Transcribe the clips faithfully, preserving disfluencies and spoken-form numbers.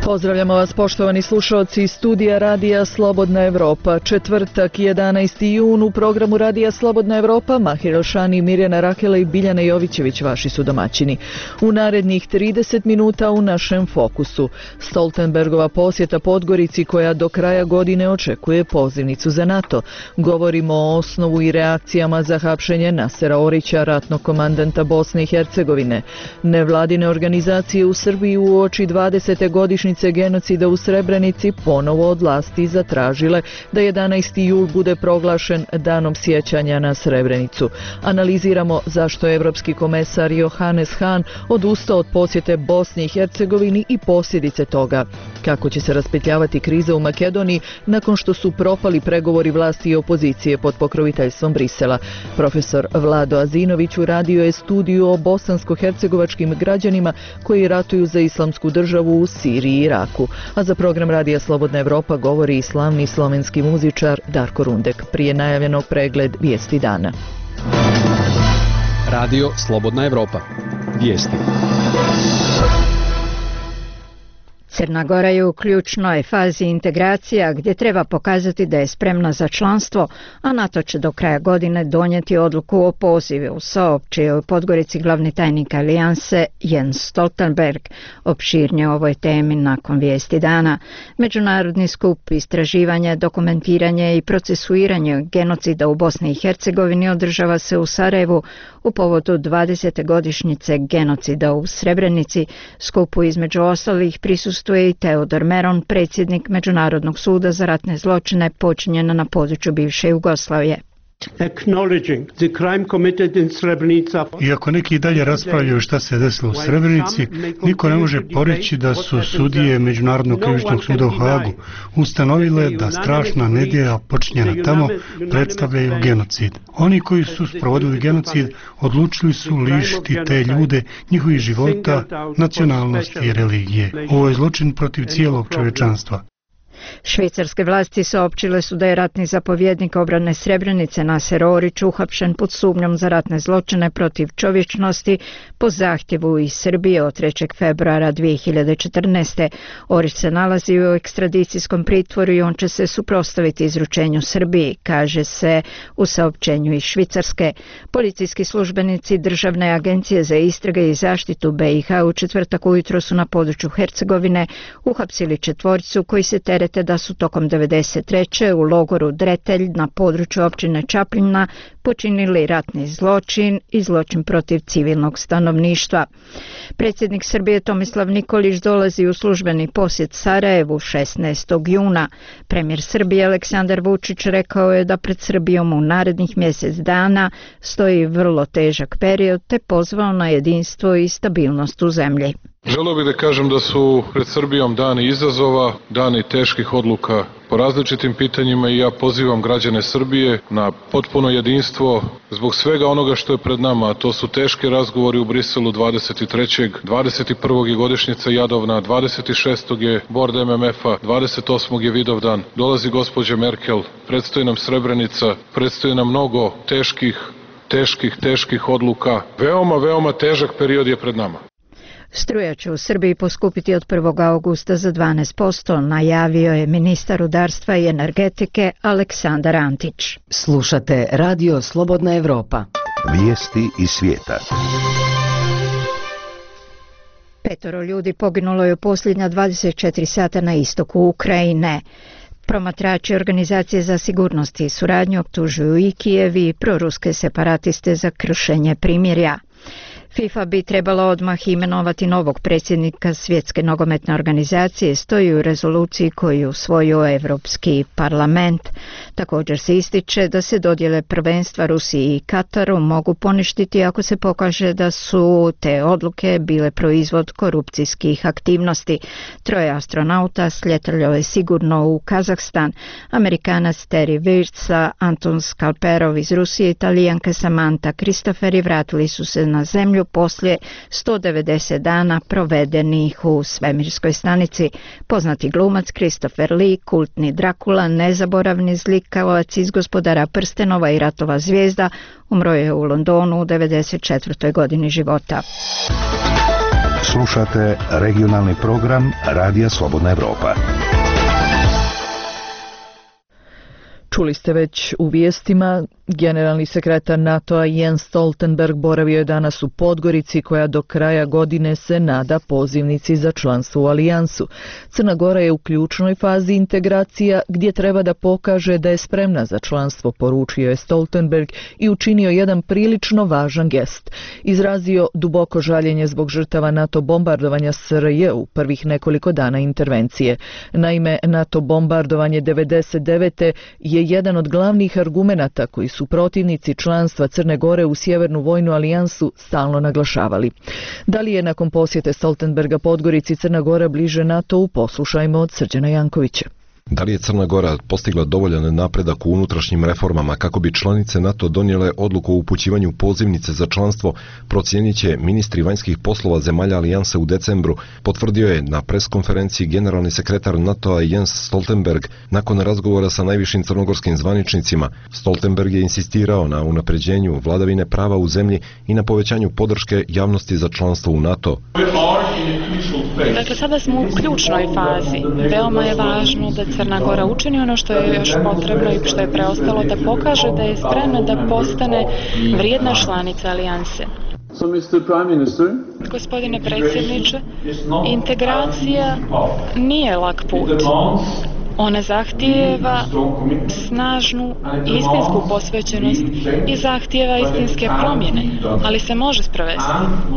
Pozdravljamo vas poštovani slušalci iz studija Radija Slobodna Evropa. Četvrtak, jedanaesti jun, u programu Radija Slobodna Evropa Mahir Elšani, Mirjana Rakela i Biljana Jovićević vaši su domaćini. U narednih trideset minuta u našem fokusu Stoltenbergova posjeta Podgorici koja do kraja godine očekuje pozivnicu za NATO. Govorimo o osnovu i reakcijama za hapšenje Nasera Orića, ratnog komandanta Bosne i Hercegovine. Nevladine organizacije u Srbiji uoči dvadesete godišnjice genocida u Srebrenici ponovo od vlasti zatražile da jedanaesti jul bude proglašen danom sjećanja na Srebrenicu. Analiziramo zašto je evropski komesar Johannes Hahn odustao od posjete Bosni i Hercegovini i posljedice toga. Kako će se raspetljavati kriza u Makedoniji nakon što su propali pregovori vlasti i opozicije pod pokroviteljstvom Brisela. Profesor Vlado Azinović uradio je studiju o bosansko-hercegovačkim građanima koji ratuju za islamsku državu u Siriji i Iraku. A za program Radija Slobodna Evropa govori i slavni slovenski muzičar Darko Rundek. Prije najavljenog pregled vijesti dana. Radio Slobodna Evropa. Vijesti. Crna Gora je u ključnoj fazi integracija gdje treba pokazati da je spremna za članstvo, a NATO će do kraja godine donijeti odluku o pozivu, saopćio u Podgorici glavni tajnik alijanse Jens Stoltenberg. Opširnije o ovoj temi nakon vijesti dana. Međunarodni skup istraživanja, dokumentiranje i procesuiranje genocida u Bosni i Hercegovini održava se u Sarajevu u povodu dvadesete godišnjice genocida u Srebrenici. Skupu između ostalih prisustuje i Teodor Meron, predsjednik Međunarodnog suda za ratne zločine počinjene na području bivše Jugoslavije. Iako neki i dalje raspravljaju šta se desilo u Srebrenici, niko ne može poreći da su sudije Međunarodnog krivičnog suda u Hagu ustanovile da strašna nedjela počinjena tamo predstavljaju genocid. Oni koji su sprovodili genocid odlučili su lišiti te ljude njihovih života, nacionalnosti i religije. Ovo je zločin protiv cijelog čovječanstva. Švicarske vlasti saopćile su da je ratni zapovjednik obrane Srebrenice Naser Orić uhapšen pod sumnjom za ratne zločine protiv čovječnosti po zahtjevu iz Srbije od trećeg februara dvije hiljade četrnaeste. Orić se nalazi u ekstradicijskom pritvoru i on će se suprotstaviti izručenju Srbiji, kaže se u saopćenju iz Švicarske. Policijski službenici Državne agencije za istrage i zaštitu B i H u četvrtak ujutro su na području Hercegovine uhapsili četvorcu koji se terete da su tokom devedeset treće u logoru Dretelj na području općine Čapljina počinili ratni zločin i zločin protiv civilnog stanovništva. Predsjednik Srbije Tomislav Nikolić dolazi u službeni posjet Sarajevu šesnaestog juna. Premijer Srbije Aleksandar Vučić rekao je da pred Srbijom u narednih mjesec dana stoji vrlo težak period te pozvao na jedinstvo i stabilnost u zemlji. Želeo bih da kažem da su pred Srbijom dani izazova, dani teških odluka po različitim pitanjima i ja pozivam građane Srbije na potpuno jedinstvo zbog svega onoga što je pred nama, a to su teški razgovori u Briselu dvadeset trećeg dvadeset prvog je godišnjica Jadovna, dvadeset šestog je Bord M M F-a, dvadeset osmog je Vidovdan, dolazi gospođa Merkel, predstoji nam Srebrenica, predstoji nam mnogo teških, teških, teških odluka. Veoma, veoma težak period je pred nama. Struja će u Srbiji poskupiti od prvog augusta za dvanaest posto, najavio je ministar rudarstva i energetike Aleksandar Antić. Slušate Radio Slobodna Evropa. Vijesti iz svijeta. Petoro ljudi poginulo je u posljednja dvadeset četiri sata na istoku Ukrajine. Promatrači Organizacije za sigurnost i suradnju optužuju i Kijev i proruske separatiste za kršenje primirja. FIFA bi trebala odmah imenovati novog predsjednika Svjetske nogometne organizacije, stoji u rezoluciji koju je usvojio Europski parlament. Također se ističe da se dodjele prvenstva Rusiji i Kataru mogu poništiti ako se pokaže da su te odluke bile proizvod korupcijskih aktivnosti. Troje astronauta sljetalo je sigurno u Kazahstan. Amerikanac Terry Virtsa, Anton Skalperov iz Rusije, Italijanka Samantha Kristoferi vratili su se na zemlju poslije sto devedeset dana provedenih u svemirskoj stanici. Poznati glumac Christopher Lee, kultni Drakula, nezaboravni zlikavac iz Gospodara prstenova i Ratova zvijezda, umro je u Londonu u devedeset četvrtoj godini života. Slušate regionalni program Radija Slobodna Evropa. Čuli ste već u vijestima, generalni sekretar NATO-a Jens Stoltenberg boravio je danas u Podgorici koja do kraja godine se nada pozivnici za članstvo u alijansu. Crna Gora je u ključnoj fazi integracija gdje treba da pokaže da je spremna za članstvo, poručio je Stoltenberg i učinio jedan prilično važan gest. Izrazio duboko žaljenje zbog žrtava NATO bombardovanja S R J u prvih nekoliko dana intervencije. Naime, NATO bombardovanje devedeset devete je jedan od glavnih argumenata koji su protivnici članstva Crne Gore u Sjevernu vojnu alijansu stalno naglašavali. Da li je nakon posjete Stoltenberga Podgorici Crna Gora bliže NATO-u, poslušajmo od Srđana Jankovića. Da li je Crna Gora postigla dovoljan napredak u unutrašnjim reformama kako bi članice NATO donijele odluku o upućivanju pozivnice za članstvo, procijenit će ministri vanjskih poslova zemalja alijanse u decembru, potvrdio je na preskonferenciji generalni sekretar NATO-a Jens Stoltenberg nakon razgovora sa najvišim crnogorskim zvaničnicima. Stoltenberg je insistirao na unapređenju vladavine prava u zemlji i na povećanju podrške javnosti za članstvo u NATO. Dakle, sada smo u ključnoj fazi. Veoma je važno da Crna Gora učini ono što je još potrebno i što je preostalo, da pokaže da je spremna da postane vrijedna članica alijanse. Gospodine predsjedniče, integracija nije lak put. Ona zahtijeva snažnu i istinsku posvećenost i zahtijeva istinske promjene, ali se može sprovesti.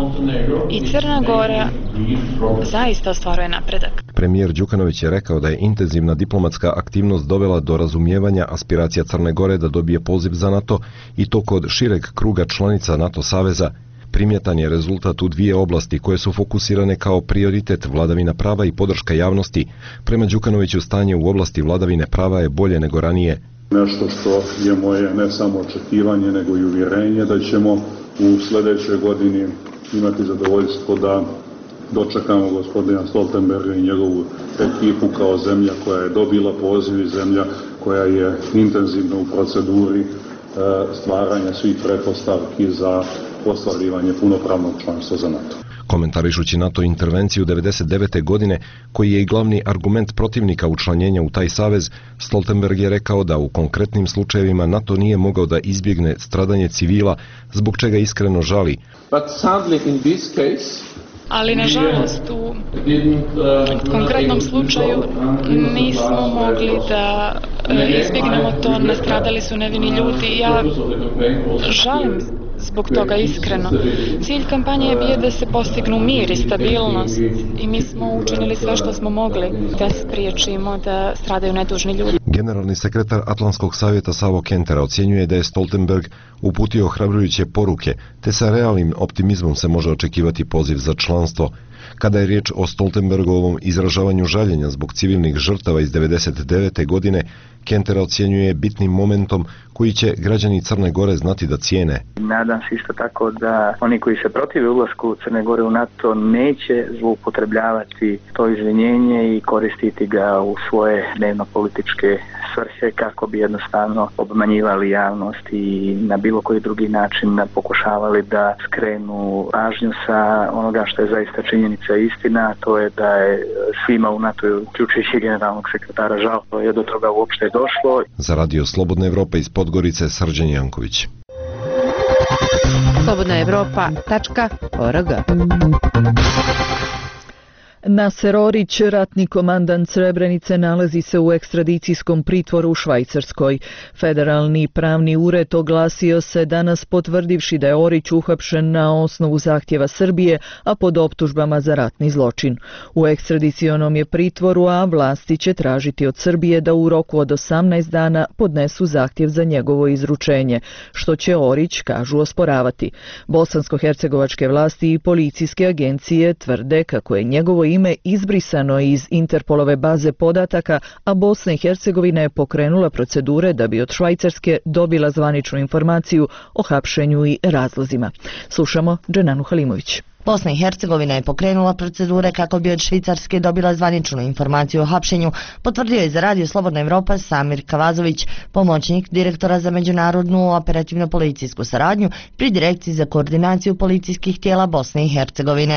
I Crna Gora zaista ostvaruje napredak. Premijer Đukanović je rekao da je intenzivna diplomatska aktivnost dovela do razumijevanja aspiracija Crne Gore da dobije poziv za NATO i to kod šireg kruga članica NATO saveza. Primjetan je rezultat u dvije oblasti koje su fokusirane kao prioritet vladavina prava i podrška javnosti. Prema Đukanoviću stanje u oblasti vladavine prava je bolje nego ranije. Nešto što je moje ne samo očekivanje nego i uvjerenje da ćemo u sljedećoj godini imati zadovoljstvo da dočekamo gospodina Stoltenberga i njegovu ekipu kao zemlja koja je dobila poziv i zemlja koja je intenzivno u proceduri stvaranja svih pretpostavki za ostvarivanje punopravnog članstva za NATO. Komentarišući NATO intervenciju devedeset devete godine, koji je i glavni argument protivnika učlanjenja u taj savez, Stoltenberg je rekao da u konkretnim slučajevima NATO nije mogao da izbjegne stradanje civila, zbog čega iskreno žali. But sadly in this case, ali nažalost u konkretnom slučaju nismo mogli da izbjegnemo to, nastradali su nevini ljudi. Ja žalim zbog toga iskreno. Cilj kampanje je bio da se postignu mir i stabilnost i mi smo učinili sve što smo mogli da spriječimo da stradaju nedužni ljudi. Generalni sekretar Atlantskog savjeta Savo Kentera ocjenjuje da je Stoltenberg uputio ohrabrujuće poruke, te sa realnim optimizmom se može očekivati poziv za članstvo. Kada je riječ o Stoltenbergovom izražavanju žaljenja zbog civilnih žrtava iz devedeset devete godine, Kentera ocjenjuje bitnim momentom koji će građani Crne Gore znati da cijene. Nadam se isto tako da oni koji se protive ulasku Crne Gore u NATO neće zloupotrebljavati to izvinjenje i koristiti ga u svoje dnevno-političke svrhe kako bi jednostavno obmanjivali javnost i na bilo koji drugi način pokušavali da skrenu pažnju sa onoga što je zaista činjenica i istina, to je da je svima u NATO, uključujući generalnog sekretara, žao je do toga uopšte došlo. Za Radio Slobodna Evropa iz Podgorice, Srđan Janković. slobodna evropa tačka org. Naser Orić, ratni komandant Srebrenice, nalazi se u ekstradicijskom pritvoru u Švajcarskoj. Federalni pravni ured oglasio se danas potvrdivši da je Orić uhapšen na osnovu zahtjeva Srbije, a pod optužbama za ratni zločin. U ekstradicionom je pritvoru, a vlasti će tražiti od Srbije da u roku od osamnaest dana podnesu zahtjev za njegovo izručenje, što će Orić, kažu, osporavati. Bosansko-hercegovačke vlasti i policijske agencije tvrde kako je njegovo ime izbrisano iz Interpolove baze podataka, a Bosna i Hercegovina je pokrenula procedure da bi od Švajcarske dobila zvaničnu informaciju o hapšenju i razlozima. Slušamo Dženanu Halimović. Bosna i Hercegovina je pokrenula procedure kako bi od Švicarske dobila zvaničnu informaciju o hapšenju, potvrdio je za Radio Slobodna Evropa Samir Kavazović, pomoćnik direktora za međunarodnu operativno-policijsku saradnju pri Direkciji za koordinaciju policijskih tijela Bosne i Hercegovine.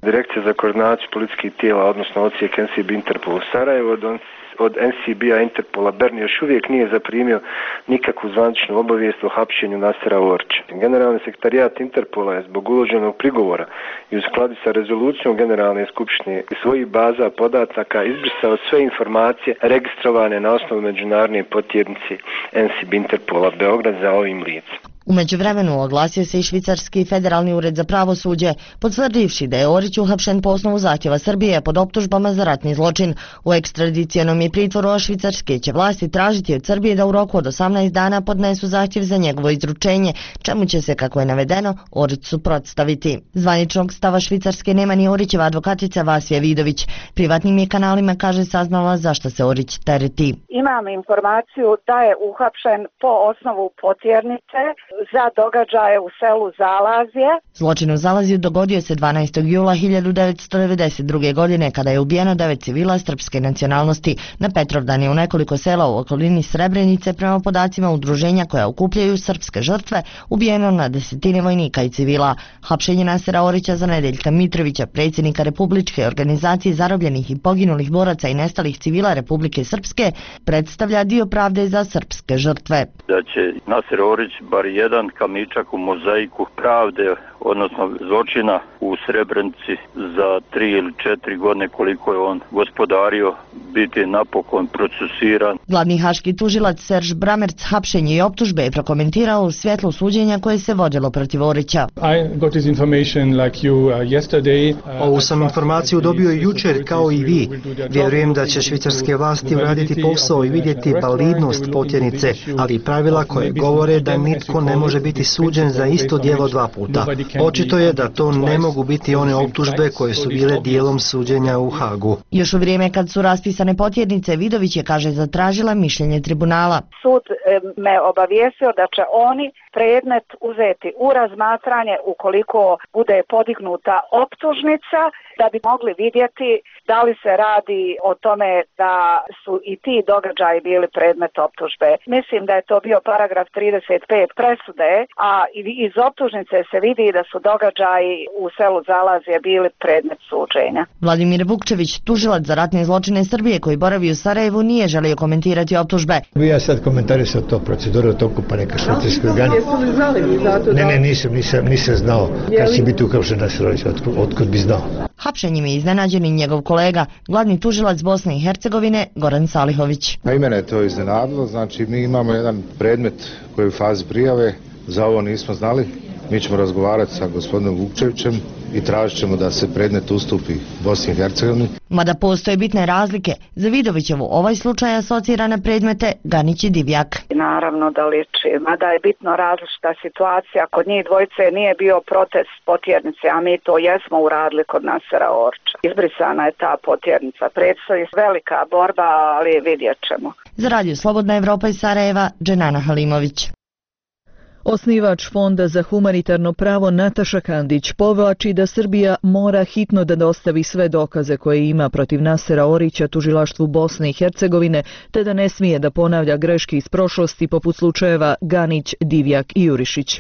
Direkcija za koordinaciju policijskih tijela, odnosno odsjek N C B Interpol u Sarajevo, od N C B-a Interpola Bern još uvijek nije zaprimio nikakvu zvaničnu obavijest o hapšenju Nasera Orića. Generalni sekretarijat Interpola je zbog uloženog prigovora i u skladu sa rezolucijom Generalne skupštine iz svojih baza podataka izbrisao sve informacije registrovane na osnovu međunarodne potjernice N C B Interpola Beograd za ovim licem. U međuvremenu oglasio se i Švicarski federalni ured za pravosuđe, potvrdivši da je Orić uhapšen po osnovu zahtjeva Srbije pod optužbama za ratni zločin. U ekstradicionom je pritvoru, a švicarske će vlasti tražiti od Srbije da u roku od osamnaest dana podnesu zahtjev za njegovo izručenje, čemu će se, kako je navedeno, Orić suprotstaviti. Zvaničnog stava Švicarske nema ni Orićeva advokatica Vasija Vidović. Privatnim je kanalima, kaže, saznala zašto se Orić tereti. Imam informaciju da je uhapšen po osnovu potjernice za događaje u selu Zalazje. Zločin u Zalazju dogodio se dvanaestog jula hiljadu devetsto devedeset druge. godine kada je ubijeno devet civila srpske nacionalnosti. Na Petrovdan je u nekoliko sela u okolini Srebrenice, prema podacima udruženja koja okupljaju srpske žrtve, ubijeno na desetine vojnika i civila. Hapšenje Nasera Orića za Nedeljka Mitrovića, predsjednika Republičke organizacije zarobljenih i poginulih boraca i nestalih civila Republike Srpske, predstavlja dio pravde za srpske žrtve. Da će Naser Orić bar jedan kamičak u mozaiku pravde, odnosno zločina u Srebrenici za tri ili četiri godine koliko je on gospodario, biti napokon procesuiran. Glavni haški tužilac Serž Bramerc hapšenje i optužbe je prokomentirao u svjetlu suđenja koje se vodilo protiv Orića. Ovu sam informaciju dobio i jučer kao i vi. Vjerujem da će švicarske vlasti uraditi posao i vidjeti validnost potjernice, ali pravila koje govore da nitko ne može biti suđen za isto djelo dva puta. Očito je da to ne mogu biti one optužbe koje su bile dijelom suđenja u Hagu. Još u vrijeme kad su raspisane potjernice, Vidović je, kaže, zatražila mišljenje tribunala. Sud me obavijestio da će oni predmet uzeti u razmatranje ukoliko bude podignuta optužnica, da bi mogli vidjeti da li se radi o tome da su i ti događaji bili predmet optužbe. Mislim da je to bio paragraf trideset pet presude, a iz optužnice se vidi da su događaji u selu Zalazje bili predmet suđenja. Vladimir Vukčević, tužilac za ratne zločine Srbije koji boravi u Sarajevu, nije želio komentirati optužbe. Ja sad komentarisao to proceduru toku pa neka švicarski organi. Ne, ne, nisam, nisam, nisam znao kad će biti uhapšen Naser Orić, otkud bi znao. Hapšenjem je iznenađen i njegov kolega, glavni tužilac Bosne i Hercegovine, Goran Salihović. I mene je to iznenadilo, znači mi imamo jedan predmet koji je u fazi prijave, za ovo nismo znali. Mi ćemo razgovarati sa gospodinom Vukčevićem i tražit ćemo da se predmet ustupi Bosni i Hercegovini. Mada postoje bitne razlike, za Vidovićevu ovaj slučaj asocira na predmete Ganić i Divjak. Naravno da liči, mada je bitno različita situacija. Kod njih dvojice nije bio protest potjernice, a mi to jesmo uradili kod Nasera Orića. Izbrisana je ta potjernica. Predstoji velika borba, ali vidjet ćemo. Za Radio Slobodna Evropa iz Sarajeva, Dženana Halimović. Osnivač Fonda za humanitarno pravo Nataša Kandić povlači da Srbija mora hitno da dostavi sve dokaze koje ima protiv Nasera Orića tužilaštvu Bosne i Hercegovine, te da ne smije da ponavlja greške iz prošlosti poput slučajeva Ganić, Divjak i Jurišić.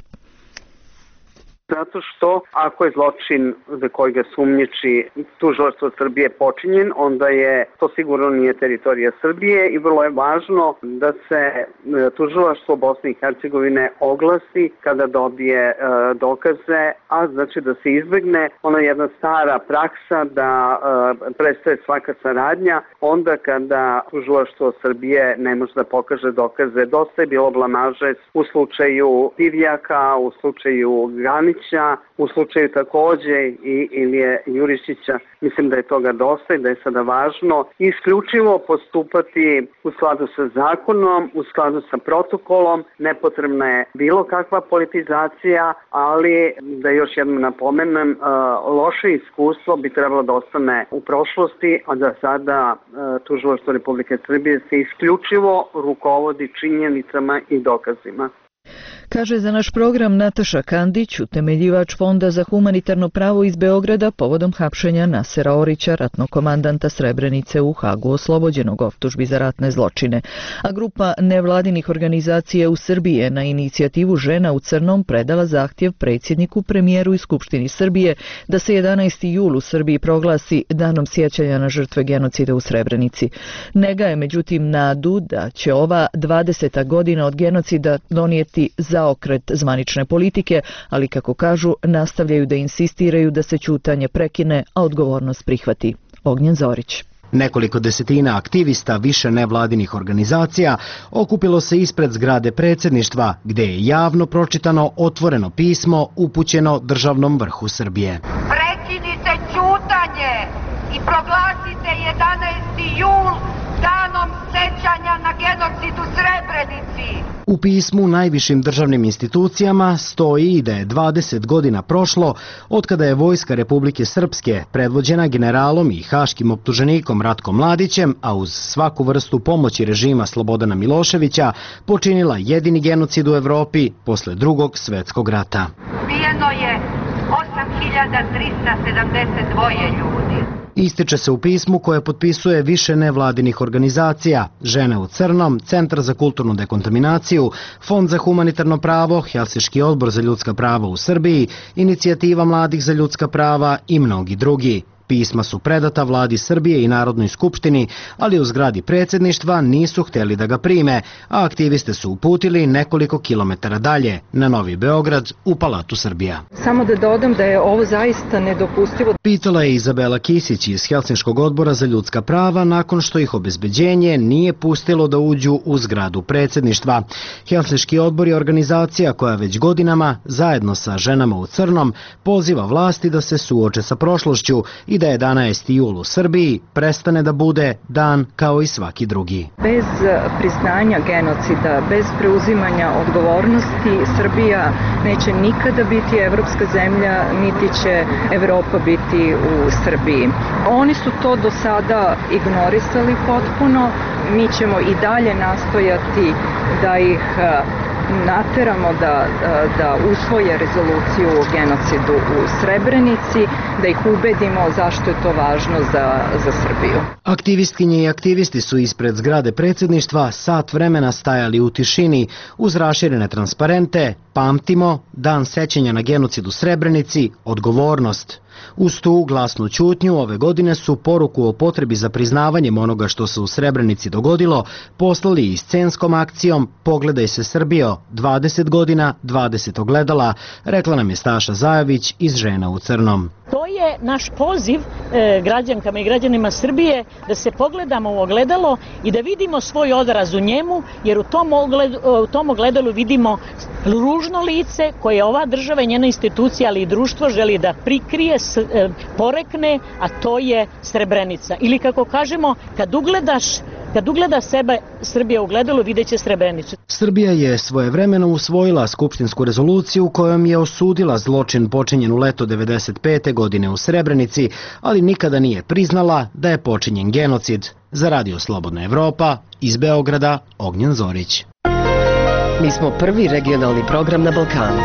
Zato što ako je zločin za koji ga sumnjiči tužilaštvo Srbije počinjen, onda je to sigurno nije teritorija Srbije i vrlo je važno da se tužilaštvo Bosne i Hercegovine oglasi kada dobije e, dokaze, a znači da se izbegne ona jedna stara praksa da e, prestaje svaka saradnja onda kada tužilaštvo Srbije ne može da pokaže dokaze. Dosta je bilo blamaže u slučaju Divjaka, u slučaju Ganića, u slučaju takođe i Ilije Jurišića. Mislim da je toga dosta i da je sada važno isključivo postupati u skladu sa zakonom, u skladu sa protokolom. Nepotrebna je bilo kakva politizacija, ali da još jednom napomenem, loše iskustvo bi trebalo da ostane u prošlosti, a da sada tužilaštvo Republike Srbije se isključivo rukovodi činjenicama i dokazima. Kaže za naš program Nataša Kandić, utemeljivač Fonda za humanitarno pravo iz Beograda povodom hapšenja Nasera Orića, ratnog komandanta Srebrenice u Hagu, oslobođenog optužbi za ratne zločine. A grupa nevladinih organizacija u Srbiji je na inicijativu Žena u crnom predala zahtjev predsjedniku, premijeru i Skupštini Srbije da se jedanaesti jul u Srbiji proglasi danom sjećanja na žrtve genocida u Srebrenici. Ne gaje međutim nadu da će ova dvadeseta godina od genocida donijeti zaokret zvanične politike, ali kako kažu, nastavljaju da insistiraju da se ćutanje prekine, a odgovornost prihvati. Ognjen Zorić. Nekoliko desetina aktivista više nevladinih organizacija okupilo se ispred zgrade predsjedništva, gdje je javno pročitano otvoreno pismo upućeno državnom vrhu Srbije. Prekinite ćutanje i proglasite jedanaesti jul danom sećanja na genocid u Srebrenici. U pismu najvišim državnim institucijama stoji da je dvadeset godina prošlo od kada je Vojska Republike Srpske, predvođena generalom i haškim optuženikom Ratkom Mladićem, a uz svaku vrstu pomoći režima Slobodana Miloševića, počinila jedini genocid u Evropi posle drugog svjetskog rata. Ubijeno je osam hiljada trista sedamdeset dva ljudi. Ističe se u pismu koje potpisuje više nevladinih organizacija, Žene u crnom, Centar za kulturnu dekontaminaciju, Fond za humanitarno pravo, Helsinški odbor za ljudska prava u Srbiji, Inicijativa mladih za ljudska prava i mnogi drugi. Pisma su predata vladi Srbije i Narodnoj skupštini, ali u zgradi predsjedništva nisu htjeli da ga prime, a aktiviste su uputili nekoliko kilometara dalje, na Novi Beograd, u Palatu Srbija. Samo da dodam da je ovo zaista nedopustivo. Pitala je Izabela Kisić iz Helsinškog odbora za ljudska prava nakon što ih obezbeđenje nije pustilo da uđu u zgradu predsjedništva. Helsinški odbor je organizacija koja već godinama, zajedno sa Ženama u crnom, poziva vlasti da se suoče sa prošlošću i da jedanaesti jul u Srbiji prestane da bude dan kao i svaki drugi. Bez priznanja genocida, bez preuzimanja odgovornosti, Srbija neće nikada biti evropska zemlja, niti će Evropa biti u Srbiji. Oni su to do sada ignorisali potpuno, mi ćemo i dalje nastojati da ih nateramo da, da usvoje rezoluciju o genocidu u Srebrenici, da ih ubedimo zašto je to važno za, za Srbiju. Aktivistkinje i aktivisti su ispred zgrade predsjedništva sat vremena stajali u tišini uz raširene transparente "Pamtimo, dan sećanja na genocid u Srebrenici, odgovornost". Uz tu glasnu ćutnju ove godine su poruku o potrebi za priznavanjem onoga što se u Srebrenici dogodilo poslali i scenskom akcijom "Pogledaj se Srbijo, dvadeset godina, dvadeset ogledala", rekla nam je Staša Zajović iz Žena u crnom. To je naš poziv e, građankama i građanima Srbije da se pogledamo u ogledalo i da vidimo svoj odraz u njemu, jer u tom, ogled, u tom ogledalu vidimo ružno lice koje ova država i njena institucija, ali i društvo želi da prikrije, s, e, porekne, a to je Srebrenica. Ili kako kažemo, kad ugledaš Kad ugleda sebe Srbija u gledalu, vidjet će Srebrenicu. Srbija je svojevremeno usvojila skupštinsku rezoluciju kojom je osudila zločin počinjen u leto devedeset pete godine u Srebrenici, ali nikada nije priznala da je počinjen genocid. Za Radio Slobodna Evropa, iz Beograda, Ognjen Zorić. Mi smo prvi regionalni program na Balkanu.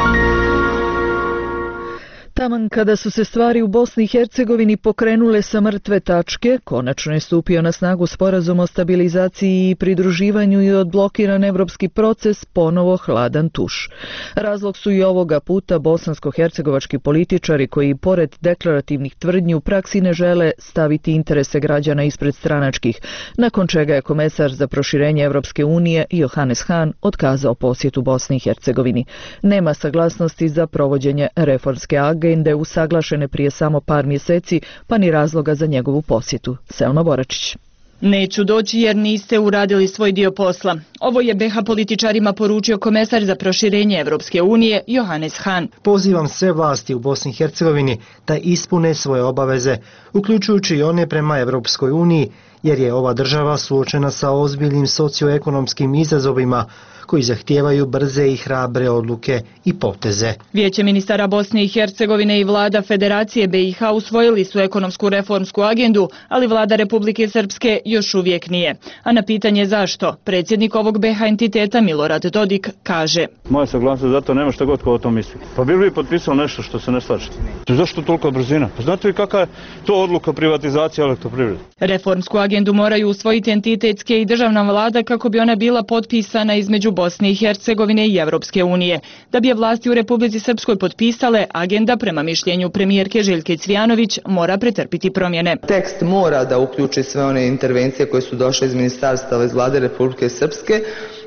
Taman kada su se stvari u Bosni i Hercegovini pokrenule sa mrtve tačke, konačno je stupio na snagu sporazum o stabilizaciji i pridruživanju i odblokiran evropski proces ponovo hladan tuš. Razlog su i ovoga puta bosansko-hercegovački političari koji pored deklarativnih tvrdnji u praksi ne žele staviti interese građana ispred stranačkih, nakon čega je komesar za proširenje Evropske unije Johannes Hahn otkazao posjetu Bosni i Hercegovini. Nema saglasnosti za provođenje reformske agende usaglašene prije samo par mjeseci, pa ni razloga za njegovu posjetu. Selma Boračić. Neću doći jer niste uradili svoj dio posla. Ovo je be ha političarima poručio komesar za proširenje Evropske unije Johannes Hahn. Pozivam sve vlasti u Bosni i Hercegovini da ispune svoje obaveze, uključujući i one prema Evropskoj uniji, jer je ova država suočena sa ozbiljnim socioekonomskim izazovima koji zahtijevaju brze i hrabre odluke i poteze. Vijeće ministara Bosne i Hercegovine i vlada Federacije B i H usvojili su ekonomsku reformsku agendu, ali vlada Republike Srpske još uvijek nije. A na pitanje zašto, predsjednik ovog B H entiteta Milorad Dodik kaže: Moja saglasnost za to nema šta god ko o tom misli. Pa bi li potpisao nešto što se ne slaže? Zašto toliko brzina? Pa znate li kakva je to odluka privatizacije elektroprivrede? Reformsku agendu moraju usvojiti entitetske i državna vlada kako bi ona bila potpisana između Bosne i Hercegovine i Evropske unije. Da bi je vlasti u Republici Srpskoj potpisale, agenda prema mišljenju premijerke Željke Cvijanović mora pretrpiti promjene. Tekst mora da uključi sve one intervencije koje su došle iz ministarstava iz vlade Republike Srpske.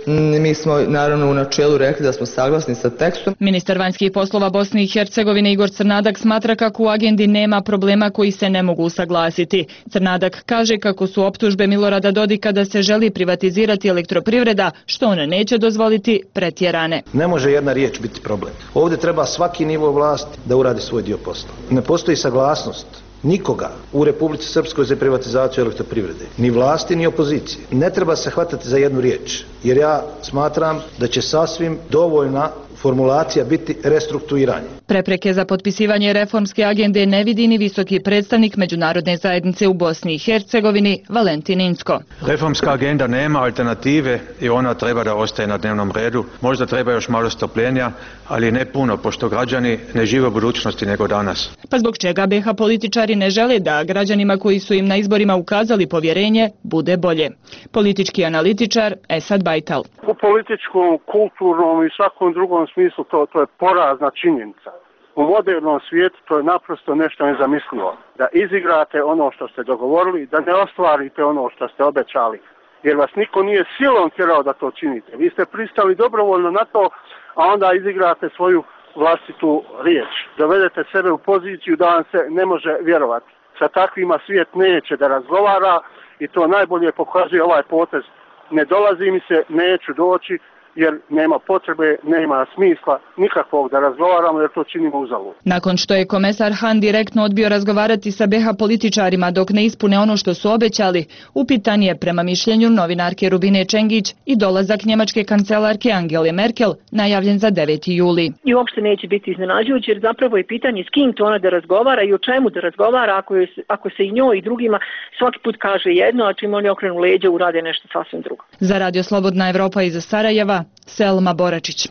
Mi smo naravno u načelu rekli da smo saglasni sa tekstom. Ministar vanjskih poslova Bosne i Hercegovine Igor Crnadak smatra kako u agendi nema problema koji se ne mogu usaglasiti. Crnadak kaže kako su optužbe Milorada Dodika da se želi privatizirati elektroprivreda, što on neće dozvoliti, pretjerane. Ne može jedna riječ biti problem. Ovdje treba svaki nivo vlasti da uradi svoj dio posla. Ne postoji saglasnost nikoga u Republici Srpskoj za privatizaciju elektroprivrede, ni vlasti ni opozicije. Ne treba se hvatati za jednu riječ, jer ja smatram da će sasvim dovoljna formulacija biti restrukturiranje. Prepreke za potpisivanje reformske agende ne vidi ni visoki predstavnik međunarodne zajednice u Bosni i Hercegovini Valentin Inzko. Reformska agenda nema alternative i ona treba da ostaje na dnevnom redu. Možda treba još malo strpljenja, ali ne puno, pošto građani ne žive u budućnosti nego danas. Pa zbog čega B H političari ne žele da građanima koji su im na izborima ukazali povjerenje bude bolje? Politički analitičar Esad Bajtal. U političkom, kulturnom i svakom drugom smislu to, to je porazna činjenica. U modernom svijetu to je naprosto nešto nezamislivo. Da izigrate ono što ste dogovorili, da ne ostvarite ono što ste obećali. Jer vas niko nije silom tjerao da to činite. Vi ste pristali dobrovoljno na to, a onda izigrate svoju vlastitu riječ. Dovedete sebe u poziciju da vam se ne može vjerovati. Sa takvima svijet neće da razgovara i to najbolje pokazuje ovaj potez. Ne dolazi mi se, neću doći, jer nema potrebe, nema smisla nikakvog da razgovaramo jer to činimo uzalud. Nakon što je komesar Han direktno odbio razgovarati sa B H političarima dok ne ispune ono što su obećali, upitan je prema mišljenju novinarke Rubine Čengić i dolazak njemačke kancelarke Angele Merkel najavljen za deveti juli. I uopšte neće biti iznenađujuće jer zapravo je pitanje s kim to ona da razgovara i o čemu da razgovara ako, je, ako se i njoj i drugima svaki put kaže jedno, a čim oni okrenu leđa urade nešto sasvim drugo. Za Radio Slobodna Evropa iz Sarajeva, Selma Boračić.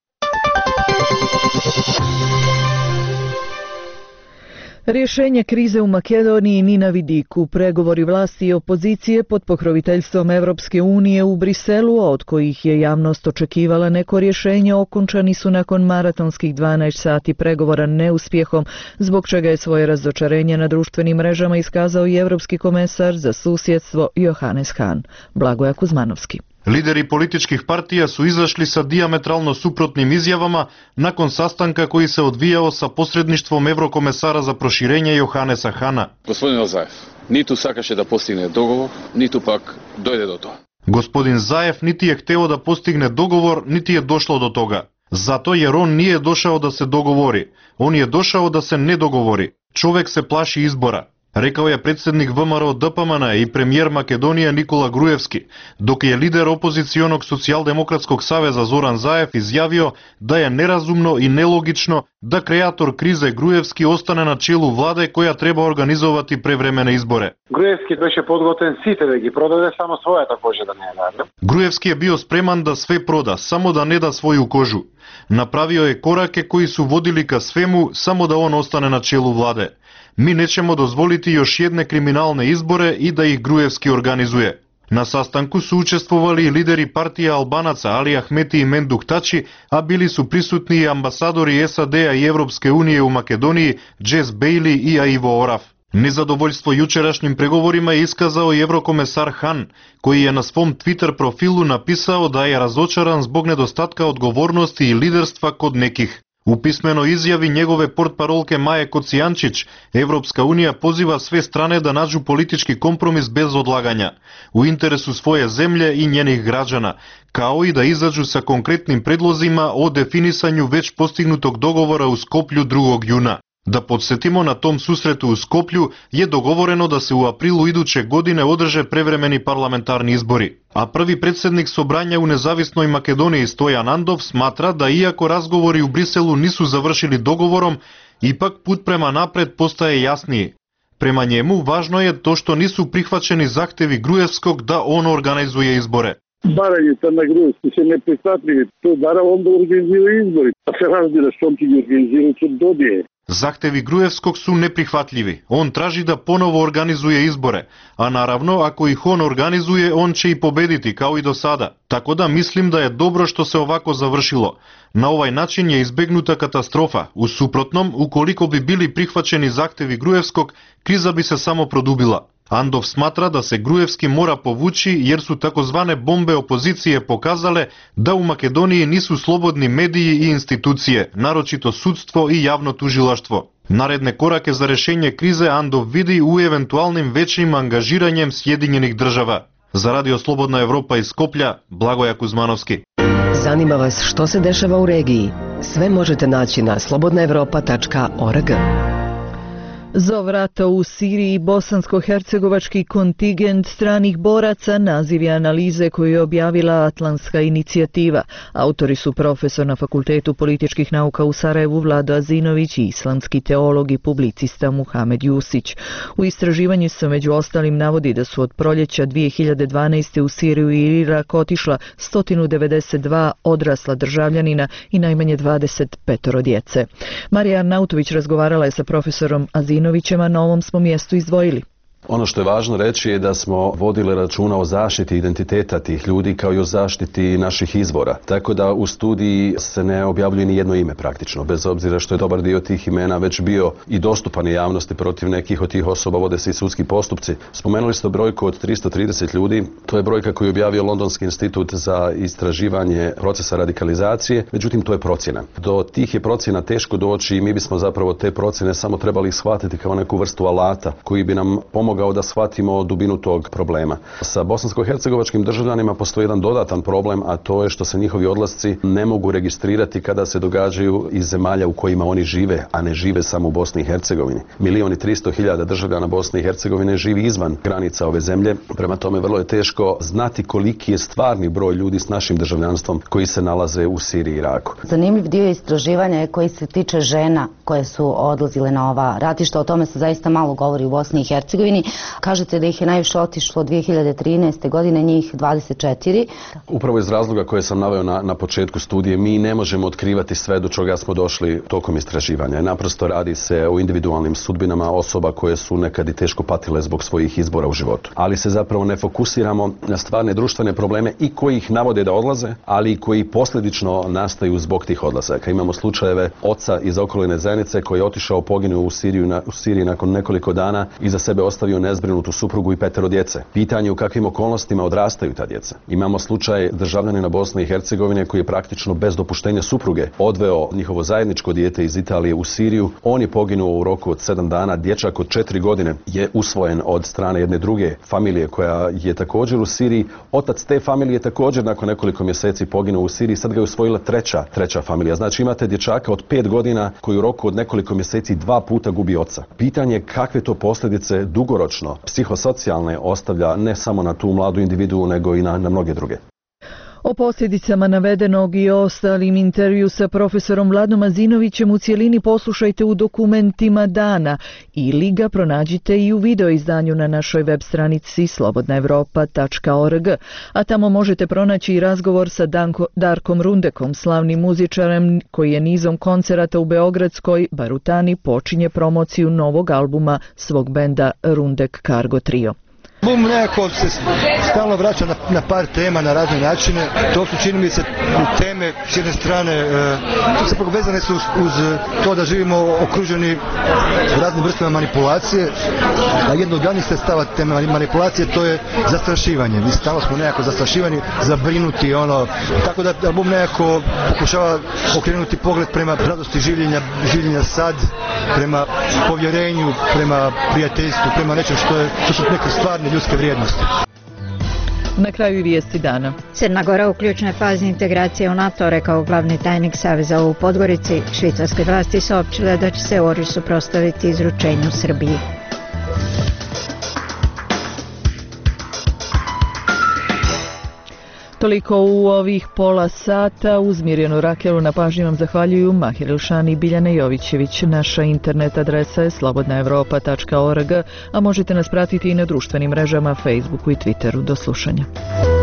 Rješenje krize u Makedoniji ni na vidiku. Pregovori vlasti i opozicije pod pokroviteljstvom Evropske unije u Briselu, od kojih je javnost očekivala neko rješenje, okončani su nakon maratonskih dvanaest sati pregovora neuspjehom, zbog čega je svoje razočarenje na društvenim mrežama iskazao i Evropski komesar za susjedstvo Johannes Hahn. Blagoja Kuzmanovski. Lideri političkih partija su izašli sa dijametralno suprotnim izjavama nakon sastanka koji se odvijao sa posredništvom Evrokomesara za proširenje Johannesa Hahna. Gospodin Zaev, niti sakaše da postigne dogovor, niti pak dojde do toga. Gospodin Zaev niti je hteo da postigne dogovor, niti je došlo do toga. Zato jer on nije došao da se dogovori. On je došao da se ne dogovori. Čovek se plaši izbora. Rekao je predsjednik V M R O D P M N i premijer Makedonije Nikola Grujevski, dok je lider opozicionog socijaldemokratskog saveza Zoran Zaev izjavio da je nerazumno i nelogično da kreator krize Grujevski ostane na čelu vlade koja treba organizovati prevremene izbore. Grujevski беше подготвен сите да ги продаде, само својата кожа да не ја даде. Grujevski je bio spreman da sve proda, samo da ne da svoju kožu. Napravio je korake koji su vodili ka svemu, samo da on ostane na čelu vlade. Mi nećemo dozvoliti još jedne kriminalne izbore i da ih Grujevski organizuje. Na sastanku su učestvovali i lideri partija Albanaca Ali Ahmeti i Menduk Tači, a bili su prisutni i ambasadori S A D-a i Evropske unije u Makedoniji Jess Bailey i Aivo Oraf. Nezadovoljstvo jučerašnjim pregovorima je iskazao i Evrokomesar Hahn, koji je na svom Twitter profilu napisao da je razočaran zbog nedostatka odgovornosti i liderstva kod nekih. U pismenoj izjavi njegove portparolke Maje Kocijančić, Evropska unija poziva sve strane da nađu politički kompromis bez odlaganja, u interesu svoje zemlje i njenih građana, kao i da izađu sa konkretnim predlozima o definisanju već postignutog dogovora u Skoplju drugog juna. Da podsjetimo, na tom susretu u Skoplju je dogovoreno da se u aprilu iduće godine održe prevremeni parlamentarni izbori. A prvi predsjednik Sobranja u nezavisnoj Makedoniji Stojan Andov smatra da iako razgovori u Briselu nisu završili dogovorom, ipak put prema napred postaje jasniji. Prema njemu važno je to što nisu prihvaćeni zahtevi Gruevskog da on organizuje izbore. Барањето на Груевски се неприхватливи. Тој бара он да организира избори. А се разбира што ќе ги организира, ќе добие. Zahtevi Gruevskog su neprihvatljivi. On traži da ponovo organizuje izbore, a naravno ako ih on organizuje, on će i pobediti kao i do sada. Tako da mislim da je dobro što se ovako završilo. Na ovaj način je izbegnuta katastrofa. U suprotnom, ukoliko bi bili prihvaćeni zahtevi Gruevskog, kriza bi se samo produbila. Andov smatra da se Gruevski mora povući jer su takozvane bombe opozicije pokazale da u Makedoniji nisu slobodni mediji i institucije, naročito sudstvo i javno tužilaštvo. Naredne korake za rešenje krize Andov vidi u eventualnim većim angažiranjem Sjedinjenih država. Za Radio Slobodna Evropa iz Skoplja, Blagoja Kuzmanovski. Zanima vas što se dešava u regiji? Sve možete naći na slobodna evropa tačka org. Zov rata u Siriji bosansko-hercegovački kontingent stranih boraca naziv je analize koju je objavila Atlantska inicijativa. Autori su profesor na Fakultetu političkih nauka u Sarajevu Vlado Azinović i islamski teolog i publicista Muhamed Jusić. U istraživanju se među ostalim navodi da su od proljeća dvije hiljade dvanaeste. u Siriju i Irak otišla sto devedeset dva odrasla državljanina i najmanje dvadeset pet djece. Marija Arnautović razgovarala je sa profesorom Azinovićem, a na ovom smo mjestu izdvojili. Ono što je važno reći je da smo vodili računa o zaštiti identiteta tih ljudi kao i o zaštiti naših izvora. Tako da u studiji se ne objavljuje ni jedno ime praktično, bez obzira što je dobar dio tih imena već bio i dostupan javnosti. Protiv nekih od tih osoba vode se i sudski postupci. Spomenuli ste brojku od tristo trideset ljudi, to je brojka koju je objavio Londonski institut za istraživanje procesa radikalizacije, međutim to je procjena. Do tih je procjena teško doći i mi bismo zapravo te procjene samo trebali shvatiti kao neku vrstu alata koji bi nam pomogao da shvatimo dubinu tog problema. Sa bosansko-hercegovačkim državljanima postoji jedan dodatan problem, a to je što se njihovi odlasci ne mogu registrirati kada se događaju iz zemalja u kojima oni žive, a ne žive samo u Bosni i Hercegovini. Milion i tristo hiljada državljana Bosne i Hercegovine živi izvan granica ove zemlje, prema tome vrlo je teško znati koliki je stvarni broj ljudi s našim državljanstvom koji se nalaze u Siriji i Iraku. Zanimljiv dio istraživanja je koji se tiče žena koje su odlazile na ova ratišta. O tome se zaista malo govori u Bosni i Hercegovini. Kažete da ih je najviše otišlo dvije hiljade trinaeste. godine, njih dvadeset četiri. Upravo iz razloga koje sam naveo na, na početku studije, mi ne možemo otkrivati sve do čega smo došli tokom istraživanja. Naprosto radi se o individualnim sudbinama osoba koje su nekad i teško patile zbog svojih izbora u životu. Ali se zapravo ne fokusiramo na stvarne društvene probleme i koji ih navode da odlaze, ali i koji posljedično nastaju zbog tih odlazaka. Imamo slučajeve oca iz okoline zajednice koji je otišao, poginuo u Siriju, na, u Siriji nakon nekoliko dana i za sebe ostavio nezbrinutu suprugu i petero djece. Pitanje u kakvim okolnostima odrastaju ta djeca. Imamo slučaj državljanina Bosne i Hercegovine koji je praktično bez dopuštenja supruge odveo njihovo zajedničko dijete iz Italije u Siriju. On je poginuo u roku od sedam dana. Dječak od četiri godine je usvojen od strane jedne druge familije koja je također u Siriji. Otac te familije također nakon nekoliko mjeseci poginuo u Siriji. Sad ga je usvojila treća, treća familija. Znači imate dječaka od pet godina koji u roku od nekoliko mjeseci dva puta gubi oca. Pitanje je kakve to posljedice dugoročno psihosocijalne ostavlja ne samo na tu mladu individuu nego i na, na mnoge druge. O posljedicama navedenog i ostalim intervju sa profesorom Vladom Azinovićem u cijelini poslušajte u dokumentima dana ili ga pronađite i u video izdanju na našoj web stranici slobodna evropa tačka org, a tamo možete pronaći i razgovor sa Danko, Darkom Rundekom, slavnim muzičarem koji je nizom koncerata u beogradskoj Barutani počinje promociju novog albuma svog benda Rundek Cargo Trio. Album nekako se stalno vraća na, na par tema na razne načine. To su, čini mi se, teme s jedne strane e, su povezane su uz, uz to da živimo okruženi raznim vrstama manipulacije. A jedno od glavnih sredstava te manipulacije to je zastrašivanje. Mi stalno smo nekako zastrašivani, zabrinuti, ono, tako da album nekako pokušava okrenuti pogled prema radosti življenja, življenja sad, prema povjerenju, prema prijateljstvu, prema nečem što je, što su neke stvarne ljudske vrijednosti. Na kraju i vijesti dana. Crna Gora u ključnoj fazi integracije u NATO, rekao glavni tajnik Saveza u Podgorici. Švicarske vlasti saopćile da će se oruž suprotstaviti izručenju Srbiji. Toliko u ovih pola sata. Uz Mirjanu Rakelu na pažnji vam zahvaljuju Mahir Ilšani i Biljana Jovićević. Naša internet adresa je slobodna evropa tačka org, a možete nas pratiti i na društvenim mrežama, Facebooku i Twitteru. Do slušanja.